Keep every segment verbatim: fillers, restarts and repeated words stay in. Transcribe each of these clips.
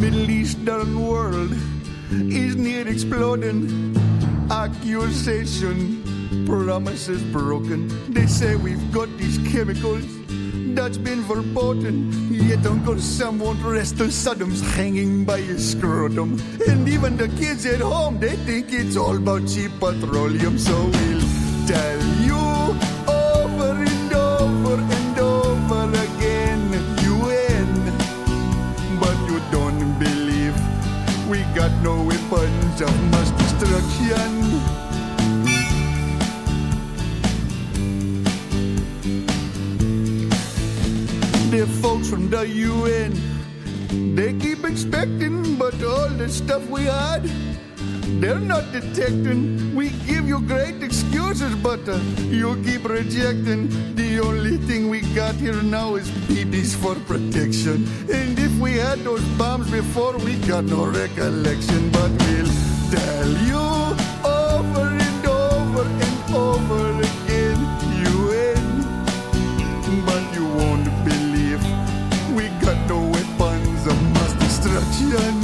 Middle Eastern world is near exploding. Accusation, promises broken. They say we've got these chemicals that's been verboten. Yet Uncle Sam won't rest till Saddam's hanging by his scrotum. And even the kids at home, they think it's all about cheap petroleum. So we'll tell you over and over and over again, you win. But you don't believe we got no weapons of mass destruction. The folks from the U N, they keep expecting, but all the stuff we had, they're not detecting. We give you great excuses, but uh, you keep rejecting. The only thing we got here now is B Bs for protection. And if we had those bombs before, we got no recollection. But we'll tell you over and over and over again, you win. But you won't believe we got no weapons of mass destruction.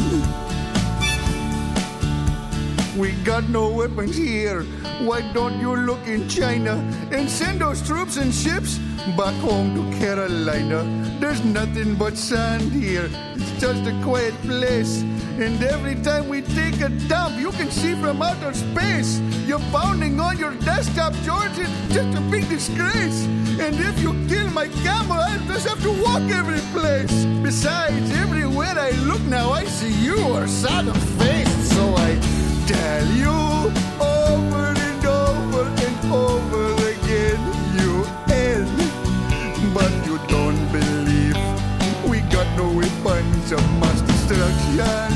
We got no weapons here. Why don't you look in China and send those troops and ships back home to Carolina? There's nothing but sand here. It's just a quiet place. And every time we take a dump, you can see from outer space. You're pounding on your desktop, George. It's just a big disgrace. And if you kill my camel, I'll just have to walk every place. Besides, everywhere I look now, I see you or Saddam's face. So I tell you over and over and over again, you end. But you don't believe we got no weapons of mass destruction.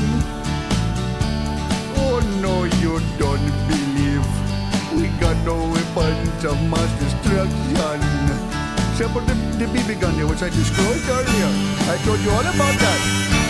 Oh no, you don't believe we got no weapons of mass destruction. Except for the, the B B gun there, which I disclosed earlier. I told you all about that.